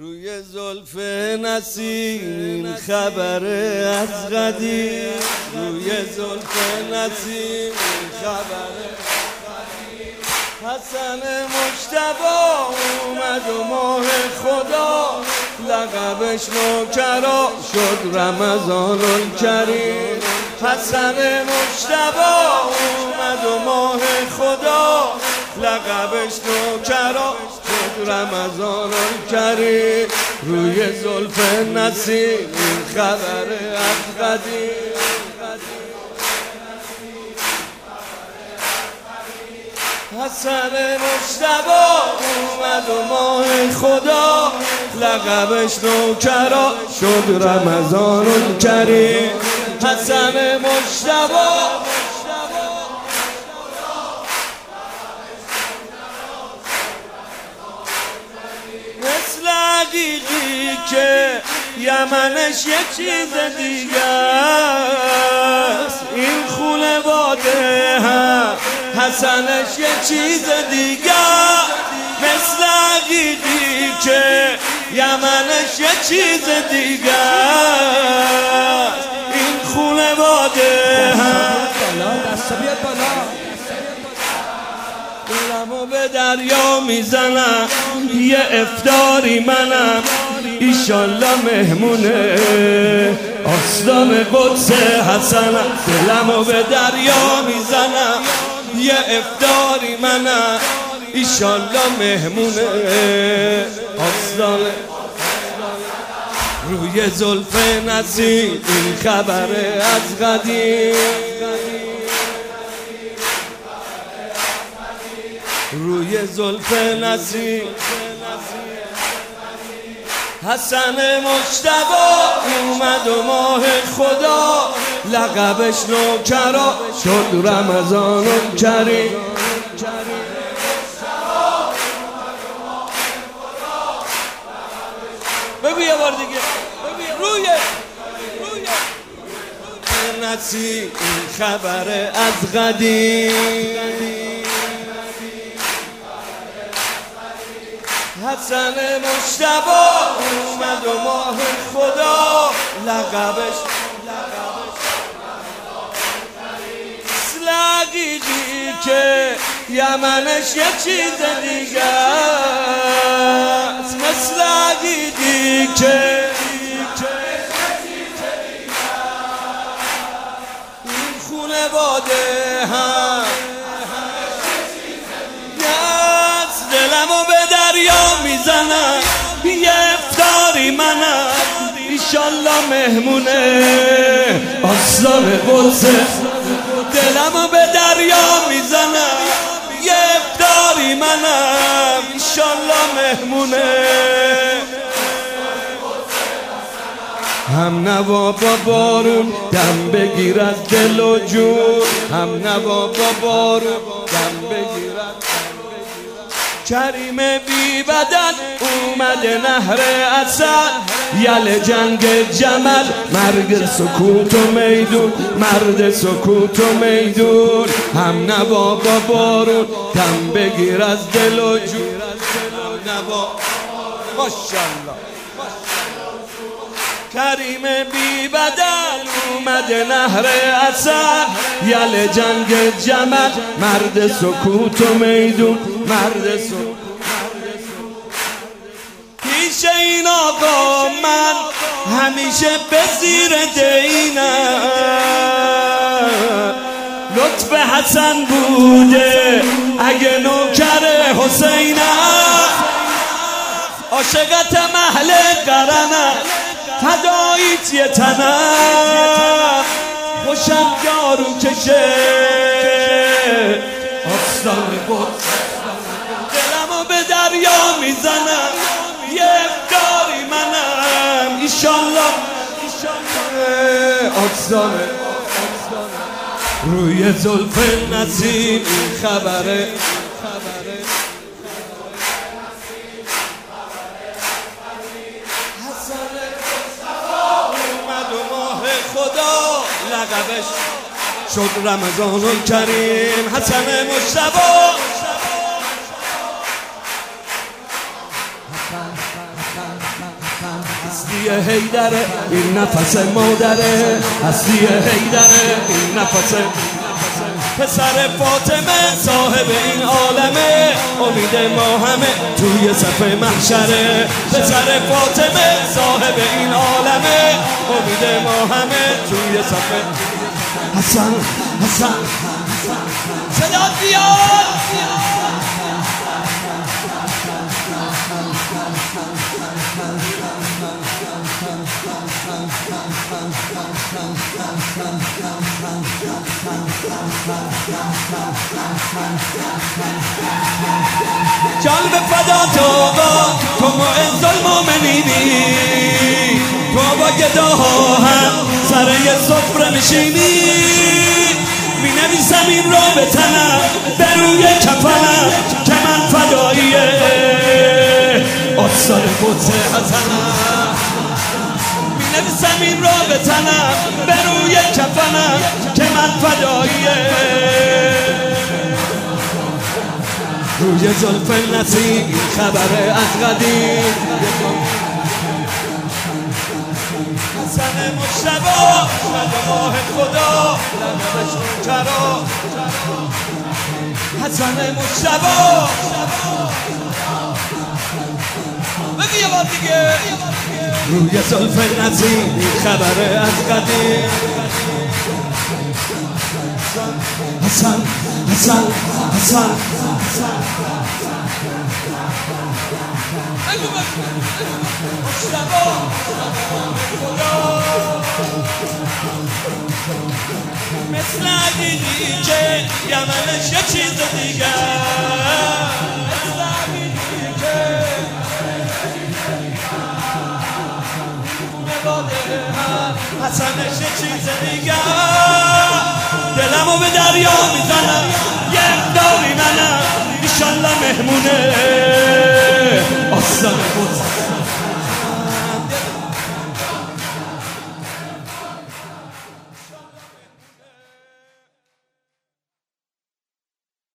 روی زلف نسیم خبر از قدیم، روی زلف نسیم خبر حسن مجتبی اومد و ماه خدا لقبش نوکرا شد رمضان الکریم. حسن مجتبی اومد و ماه خدا لقبش نوکرا شد رمضان الکریم. روی زلف نسیم خبر از قدیم، حسن مجتبی اومد و ماه خدا لقبش نوکرا شد رمضان الکریم. حسن مجتبی مثل عقیقی که یمنش یه چیز دیگه است، این خونواده هم حسنش یه چیز دیگه. مثل عقیقی که یمنش یه چیز دیگه است، این خونواده هم دلمو به دریا میزنم، یه افطاری منم ایشالله مهمونه آستان قدس حسنم. دلمو به دریا میزنم، یه افطاری منم ایشالله مهمونه آستان. روی زلف نسیم این خبر از قدیم، روی زلف نسیم حسن مجتبی اومد و ماه خدا لقبش نوکرا شد رمضان الکریم. بگو یه بار دیگه، روی نسیم خبر از قدیم، حسن مجتبی اومد و ماه خدا لقبش مثل عقیقی که یمنش یه چیز دیگه است. مثل عقیقی که این خونواده هم دلمو به دریا میزنم، یه افطاری منم ایشالله مهمونه آستان قدس. دلمو به دریا میزنم، یه افطاری منم ایشالله مهمونه. هم نوا با بارون دم بگیر از دل و جون، هم نوا با بارون دم بگیر از کریم بی بدن اومده نهر اصل یل جنگ جمل مرگ سکوت و میدون مرد سکوت و میدون. هم نوا با بارون دم بگیر از دل و جون، هم نوا ماشاءالله کریم بی بدن اومده نهر اصل یل جنگ جمل مرد سکوت و میدون مرد سکوت. پیش این آقا من همیشه به زیر دینم، لطف حسن بوده اگه نوکر حسینم، عاشقت محل قرنم فداییت یه تنم، خوشم یارو کشه آستان قدس. دلمو به دریا میزنم، یه افطاری منم ایشالله آستان. روی زلف نسیم خبره خدا لقبش شد رمضان الکریم. حسن مجتبی هستی حیدره این نفس مادره، هستی حیدره این نفس پسر فاطمه صاحب این عالمه، امید ما همه توی صف محشره. پسر فاطمه صاحب این عالمه، امید ما همه توی صف. حسن حسن صدا بیاد. جلب فدا تو معز المؤمنینی، تو با گداها هم سر یه سفره میشینی. می نویسم این را به تنم به روی کفنم که من فداییه آثار قدس حسنم. می نویسم این را به تنم به روی کفنم که من فداییه. روی زلف نسیم خبر از قدیم، حسن مجتبی ماه خدا لبش کرا. حسن مجتبی بگی یه بار دیگه. روی زلف نسیم خبر از قدیم، حسن حسن حسن مثل عدیدی که یمنش یه چیز دیگه، مثل عدیدی که حسنش یه چیز دیگه. دلمو به دریا میزنم یک داری منم ایشالله مهمونه آستان بود.